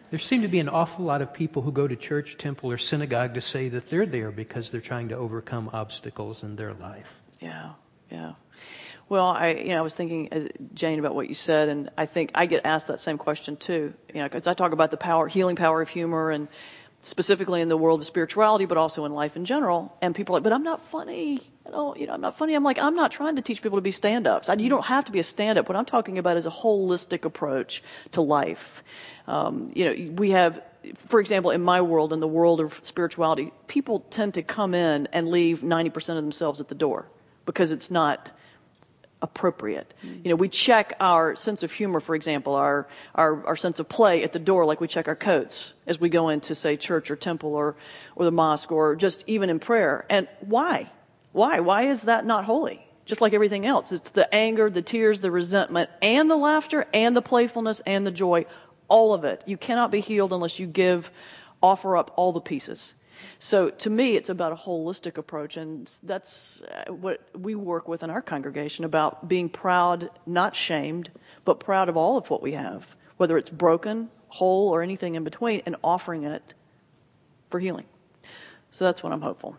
There seem to be an awful lot of people who go to church, temple, or synagogue to say that they're there because they're trying to overcome obstacles in their life. Yeah, yeah. Well, I, you know, I was thinking, uh, Jane, about what you said, and I think I get asked that same question too. You know, because I talk about the power, healing power of humor, and specifically in the world of spirituality, but also in life in general. And people are like, but I'm not funny. I don't, you know, I'm not funny. I'm like, I'm not trying to teach people to be stand-ups. I, you don't have to be a stand-up. What I'm talking about is a holistic approach to life. Um, you know, we have, for example, in my world, in the world of spirituality, people tend to come in and leave ninety percent of themselves at the door because it's not appropriate. Mm-hmm. You know, we check our sense of humor, for example, our, our our sense of play at the door, like we check our coats as we go into, say, church or temple or or the mosque or just even in prayer. And why? Why? Why is that not holy? Just like everything else. It's the anger, the tears, the resentment, and the laughter, and the playfulness, and the joy. All of it. You cannot be healed unless you give, offer up all the pieces. So to me, it's about a holistic approach, and that's what we work with in our congregation, about being proud, not shamed, but proud of all of what we have, whether it's broken, whole, or anything in between, and offering it for healing. So that's what I'm hopeful.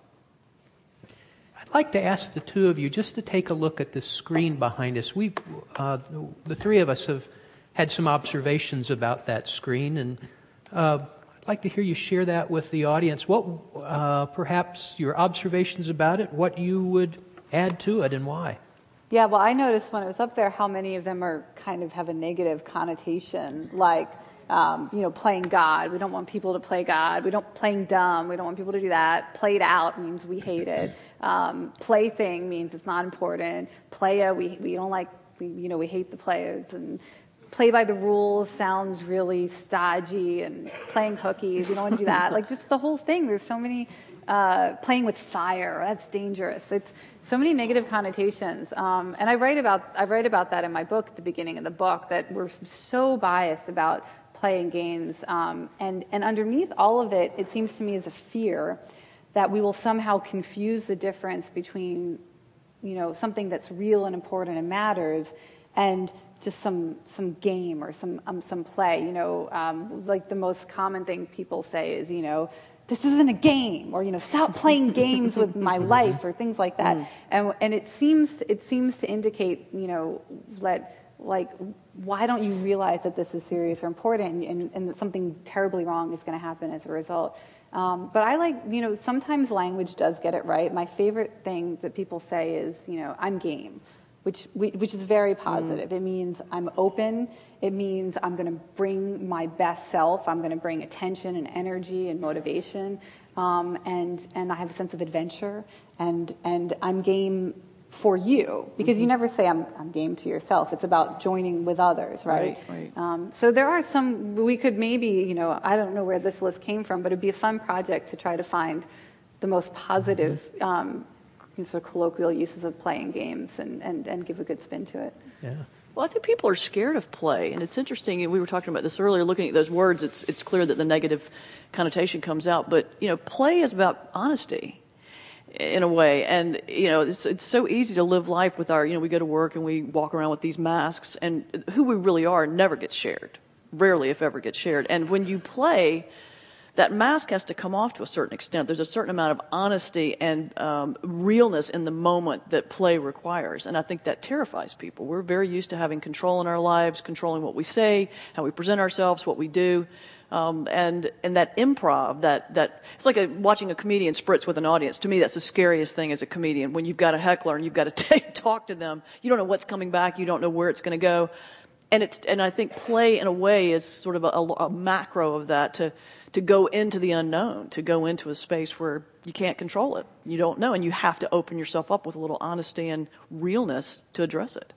I'd like to ask the two of you just to take a look at the screen behind us. We, uh, the three of us have had some observations about that screen, and uh, I'd like to hear you share that with the audience. What, uh, perhaps your observations about it, what you would add to it, and why? Yeah, well, I noticed when it was up there how many of them are kind of have a negative connotation, like, um, you know, playing God. We don't want people to play God. We don't playing dumb. We don't want people to do that. Played out means we hate it. Um, plaything means it's not important. Playa, we we don't like. We, you know, we hate the players. And play by the rules sounds really stodgy, and playing hookies, you don't want to do that. Like, it's the whole thing. There's so many, uh, playing with fire, that's dangerous. It's so many negative connotations. Um, and I write about, I write about that in my book at the beginning of the book, that we're so biased about playing games. Um, and, and underneath all of it, it seems to me is a fear that we will somehow confuse the difference between, you know, something that's real and important and matters, and just some some game or some um, some play. You know, um, like the most common thing people say is, you know, this isn't a game, or, you know, stop playing games with my life, or things like that. Mm. And and it seems it seems to indicate, you know, that, like, why don't you realize that this is serious or important, and, and that something terribly wrong is going to happen as a result. Um, but I like, you know, sometimes language does get it right. My favorite thing that people say is, you know, I'm game. Which which is very positive. Mm. It means I'm open. It means I'm going to bring my best self. I'm going to bring attention and energy and motivation, um, and and I have a sense of adventure. And and I'm game for you, because mm-hmm. you never say I'm I'm game to yourself. It's about joining with others, right? Right. right. Um, so there are some. We could maybe, you know, I don't know where this list came from, but it'd be a fun project to try to find the most positive. Mm-hmm. Um, sort of colloquial uses of playing games, and, and, and give a good spin to it. Yeah. Well, I think people are scared of play, and it's interesting, and we were talking about this earlier, looking at those words, it's it's clear that the negative connotation comes out, but, you know, play is about honesty in a way, and, you know, it's it's so easy to live life with our, you know, we go to work and we walk around with these masks, and who we really are never gets shared, rarely if ever gets shared, and when you play, that mask has to come off to a certain extent. There's a certain amount of honesty and um, realness in the moment that play requires. And I think that terrifies people. We're very used to having control in our lives, controlling what we say, how we present ourselves, what we do. Um, and and that improv, that, that it's like a, watching a comedian spritz with an audience. To me, that's the scariest thing as a comedian. When you've got a heckler and you've got to t- talk to them, you don't know what's coming back, you don't know where it's going to go. And it's and I think play, in a way, is sort of a, a, a macro of that, to to go into the unknown, to go into a space where you can't control it. You don't know, and you have to open yourself up with a little honesty and realness to address it.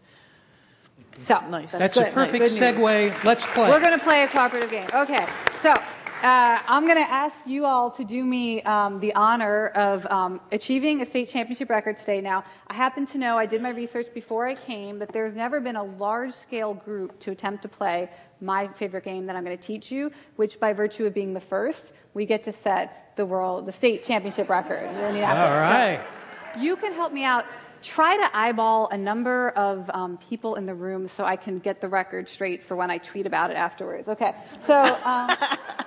So nice. That's good, a perfect nice. segue. Let's play. We're going to play a cooperative game. Okay. So uh, I'm going to ask you all to do me um, the honor of um, achieving a state championship record today. Now, I happen to know, I did my research before I came, that there's never been a large-scale group to attempt to play my favorite game that I'm going to teach you, which, by virtue of being the first, we get to set the world, the state championship record in Indianapolis. All right. So you can help me out try to eyeball a number of um, people in the room so I can get the record straight for when I tweet about it afterwards. Okay, so... Um,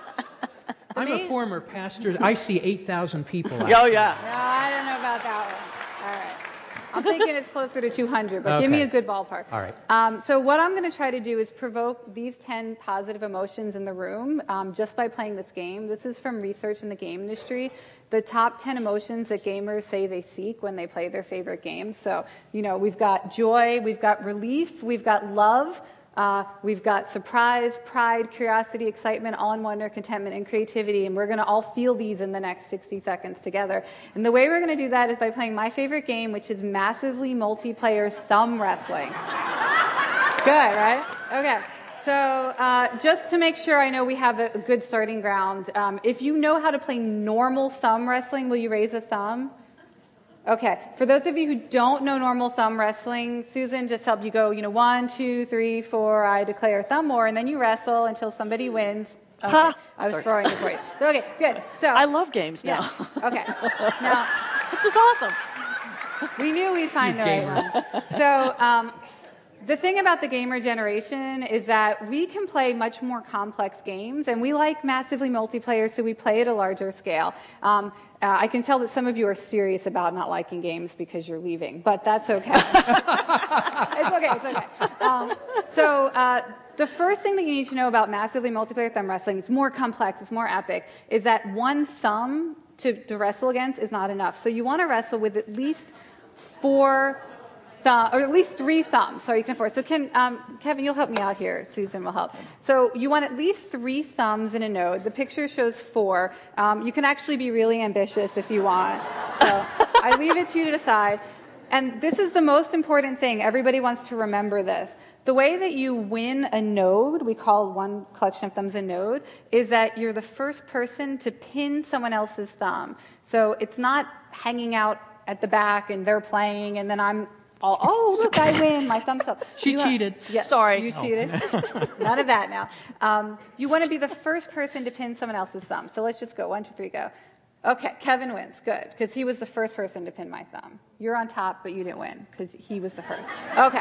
I'm a former pastor. I see eight thousand people. Oh, yeah. No, I don't know about that one. All right. I'm thinking it's closer to two hundred, but Okay. give me a good ballpark. All right. Um, so what I'm going to try to do is provoke these ten positive emotions in the room um, just by playing this game. This is from research in the game industry. The top ten emotions that gamers say they seek when they play their favorite game. So, you know, we've got joy, we've got relief, we've got love, Uh, we've got surprise, pride, curiosity, excitement, awe, wonder, contentment, and creativity, and we're going to all feel these in the next sixty seconds together. And the way we're going to do that is by playing my favorite game, which is massively multiplayer thumb wrestling. Good, right? Okay. So uh, just to make sure I know we have a, a good starting ground, um, if you know how to play normal thumb wrestling, will you raise a thumb? Okay, for those of you who don't know normal thumb wrestling, Susan just helped you go, you know, one, two, three, four, I declare thumb war, and then you wrestle until somebody wins. Okay, Huh? I was Sorry. throwing it for you. Okay, good. So I love games now. yeah. Okay. Now, This is awesome. we knew we'd find You the right one. So um, the thing about the gamer generation is that we can play much more complex games, and we like massively multiplayer, so we play at a larger scale. Um, uh, I can tell that some of you are serious about not liking games because you're leaving, but that's okay. It's okay, it's okay. Um, so uh, the first thing that you need to know about massively multiplayer thumb wrestling, it's more complex, it's more epic, is that one thumb to, to wrestle against is not enough. So you want to wrestle with at least four thumb, or at least three thumbs, so you can afford. So can, um, Kevin, you'll help me out here. Susan will help. So you want at least three thumbs in a node. The picture shows four. Um, you can actually be really ambitious if you want. So I leave it to you to decide. And this is the most important thing. Everybody wants to remember this. The way that you win a node, we call one collection of thumbs a node, is that you're the first person to pin someone else's thumb. So it's not hanging out at the back and they're playing and then I'm all, oh, look, I win, my thumbs up. She you cheated. Are, yeah, Sorry. You cheated. None of that now. Um, you want to be the first person to pin someone else's thumb. So let's just go. One, two, three, go. Okay, Kevin wins. Good, because he was the first person to pin my thumb. You're on top, but you didn't win because he was the first. Okay.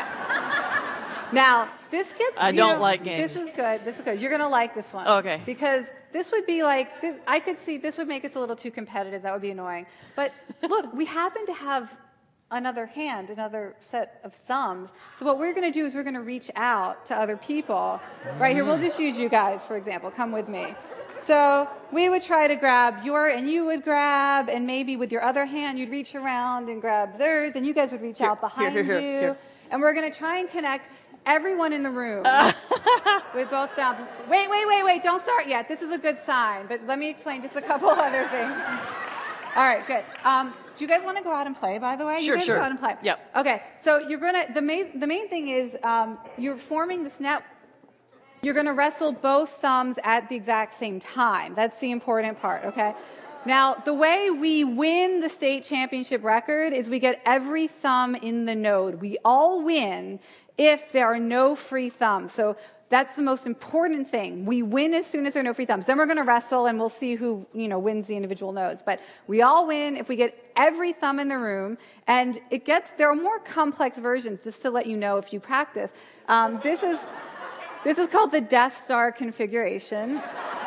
Now, this gets... I you don't know, like games. This is good. This is good. You're going to like this one. Okay. Because this would be like... This, I could see this would make us a little too competitive. That would be annoying. But look, we happen to have another hand, another set of thumbs. So what we're going to do is we're going to reach out to other people. Right here, we'll just use you guys, for example. Come with me. So we would try to grab your, and you would grab, and maybe with your other hand you'd reach around and grab theirs, and you guys would reach Here, out behind here, here, you. here. And we're going to try and connect everyone in the room with both thumbs. Wait, wait, wait, wait, don't start yet. This is a good sign, but let me explain just a couple other things. All right, good. Um, do you guys want to go out and play, by the way? Sure, you guys sure. Go out and play. Yep. Okay, so you're going to, the main, the main thing is um, you're forming this net. You're going to wrestle both thumbs at the exact same time. That's the important part, okay? Now, the way we win the state championship record is we get every thumb in the node. We all win if there are no free thumbs. So that's the most important thing. We win as soon as there are no free thumbs. Then we're going to wrestle and we'll see who, you know, wins the individual nodes. But we all win if we get every thumb in the room. And it gets, there are more complex versions, just to let you know if you practice. Um, this is... This is called the Death Star configuration.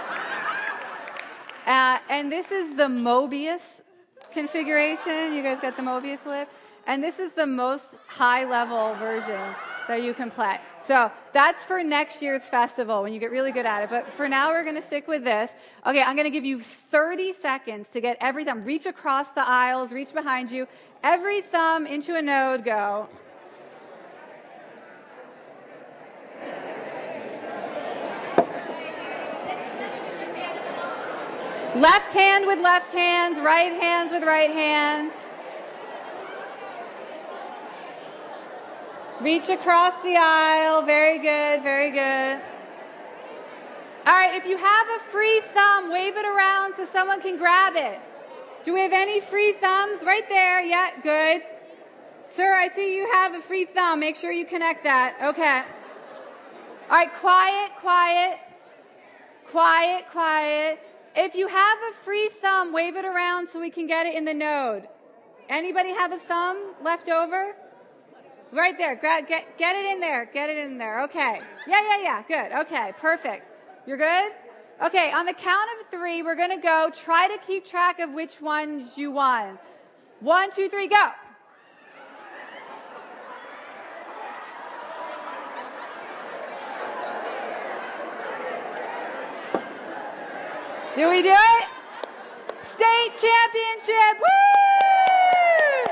Uh, and this is the Mobius configuration. You guys got the Mobius lift? And this is the most high-level version that you can play. So that's for next year's festival when you get really good at it. But for now, we're going to stick with this. Okay, I'm going to give you thirty seconds to get every thumb. Reach across the aisles, reach behind you. Every thumb into a node, go. Left hand with left hands, right hands with right hands. Reach across the aisle. Very good, very good. All right, if you have a free thumb, wave it around so someone can grab it. Do we have any free thumbs? Right there. Yeah, good. Sir, I see you have a free thumb. Make sure you connect that. Okay. All right, quiet, quiet. Quiet, quiet. If you have a free thumb, wave it around so we can get it in the node. Anybody have a thumb left over? Right there. Gra- get, get it in there. Get it in there. Okay. Yeah, yeah, yeah. Good. Okay. Perfect. You're good? Okay. On the count of three, we're going to go. Try to keep track of which ones you won. One, two, three, go. Do we do it? State championship! Woo!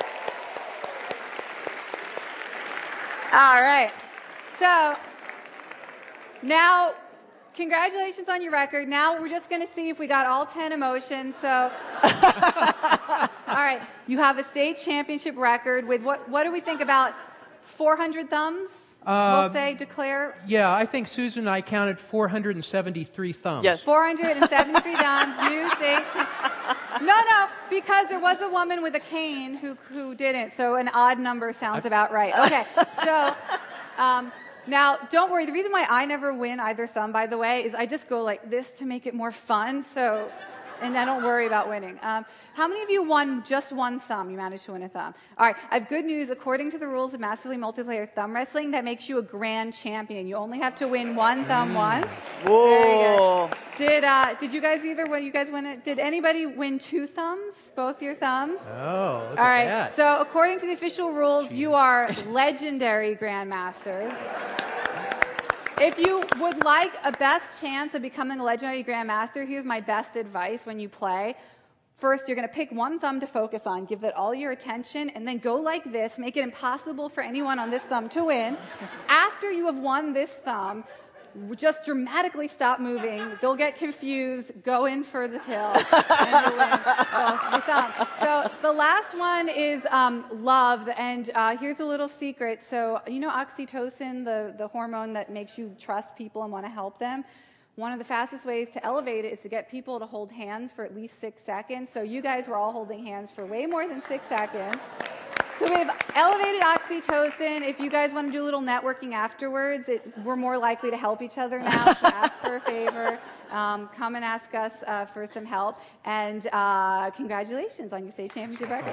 All right. So now, congratulations on your record. Now we're just going to see if we got all ten emotions. So, all right, you have a state championship record with what? What do we think about four hundred thumbs? Uh, we'll say declare. Yeah, I think Susan and I counted four hundred seventy-three thumbs. Yes. four hundred seventy-three thumbs, new state. No, no, because there was a woman with a cane who who didn't. So an odd number sounds about right. Okay, so um, now don't worry. The reason why I never win either thumb, by the way, is I just go like this to make it more fun. So, and I don't worry about winning. Um, how many of you won just one thumb? You managed to win a thumb. All right, I have good news. According to the rules of massively multiplayer thumb wrestling, that makes you a grand champion. You only have to win one thumb once. Whoa. Did uh, did you guys either when you guys win it? Did anybody win two thumbs? Both your thumbs? Oh, look All at right. that. So according to the official rules, you are legendary grandmasters. If you would like a best chance of becoming a legendary grandmaster, here's my best advice when you play. First, you're going to pick one thumb to focus on, give it all your attention, and then go like this, make it impossible for anyone on this thumb to win. After you have won this thumb, just dramatically stop moving. They'll get confused, go in for the kill, and you'll win both the thumb. So the last one is um, love, and uh, here's a little secret. So you know oxytocin, the, the hormone that makes you trust people and want to help them? One of the fastest ways to elevate it is to get people to hold hands for at least six seconds. So you guys were all holding hands for way more than six seconds. So we have elevated oxytocin. If you guys want to do a little networking afterwards, it, we're more likely to help each other now. So ask for a favor. Um, come and ask us uh, for some help. And uh, congratulations on your state championship record.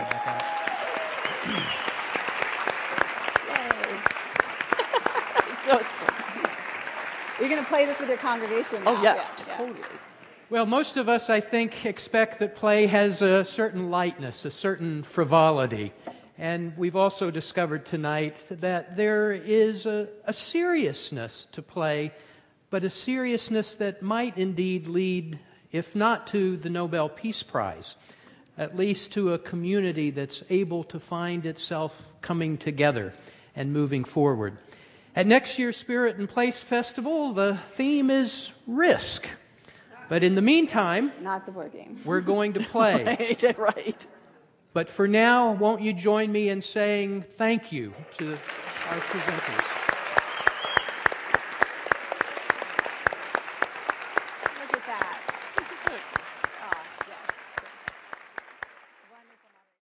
Yay. So, so. You're going to play this with your congregation now. Oh, yeah, yeah totally. Well, most of us, I think, expect that play has a certain lightness, a certain frivolity. And we've also discovered tonight that there is a, a seriousness to play, but a seriousness that might indeed lead, if not to the Nobel Peace Prize, at least to a community that's able to find itself coming together and moving forward. At next year's Spirit and Place Festival, the theme is risk. But in the meantime, not the board game. We're going to play. Right, right. But for now, won't you join me in saying thank you to our presenters?